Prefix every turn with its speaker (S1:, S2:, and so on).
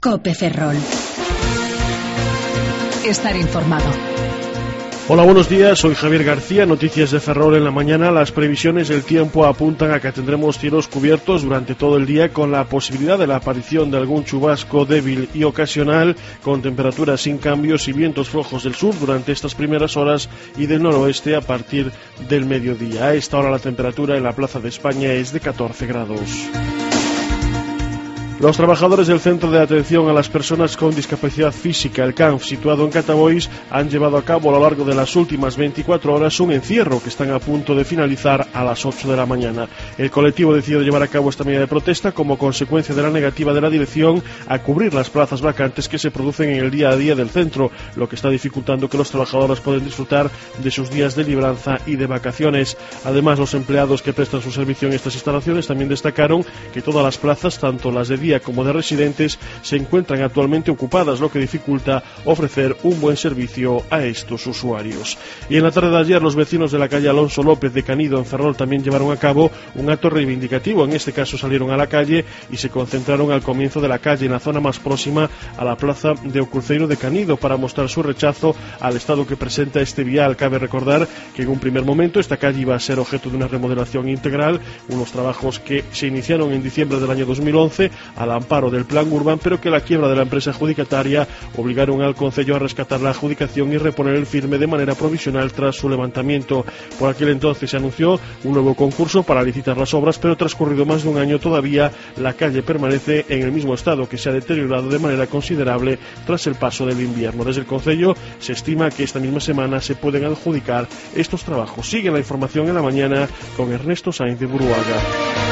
S1: COPE Ferrol. Estar informado.
S2: Hola, buenos días, soy Javier García, noticias de Ferrol en la mañana. Las previsiones del tiempo apuntan a que tendremos cielos cubiertos durante todo el día, con la posibilidad de la aparición de algún chubasco débil y ocasional, con temperaturas sin cambios y vientos flojos del sur durante estas primeras horas y del noroeste a partir del mediodía. A esta hora la temperatura en la Plaza de España es de 14 grados. Los trabajadores del Centro de Atención a las Personas con Discapacidad Física, el CANF, situado en Catabois, han llevado a cabo a lo largo de las últimas 24 horas un encierro que están a punto de finalizar a las 8 de la mañana. El colectivo decidió llevar a cabo esta medida de protesta como consecuencia de la negativa de la dirección a cubrir las plazas vacantes que se producen en el día a día del centro, lo que está dificultando que los trabajadores puedan disfrutar de sus días de libranza y de vacaciones. Además, los empleados que prestan su servicio en estas instalaciones también destacaron que todas las plazas, tanto las de día como de residentes, se encuentran actualmente ocupadas, lo que dificulta ofrecer un buen servicio a estos usuarios. Y en la tarde de ayer, los vecinos de la calle Alonso López de Canido, en Ferrol, también llevaron a cabo un acto reivindicativo. En este caso salieron a la calle y se concentraron al comienzo de la calle, en la zona más próxima a la plaza de O Cruceiro de Canido, para mostrar su rechazo al estado que presenta este vial. Cabe recordar que en un primer momento esta calle iba a ser objeto de una remodelación integral, unos trabajos que se iniciaron en diciembre del año 2011 al amparo del Plan Urban, pero que la quiebra de la empresa adjudicataria obligaron al concello a rescatar la adjudicación y reponer el firme de manera provisional tras su levantamiento. Por aquel entonces se anunció un nuevo concurso para licitar las obras, pero transcurrido más de un año todavía la calle permanece en el mismo estado, que se ha deteriorado de manera considerable tras el paso del invierno. Desde el concello se estima que esta misma semana se pueden adjudicar estos trabajos. Sigue la información en la mañana con Ernesto Sainz de Buruaga.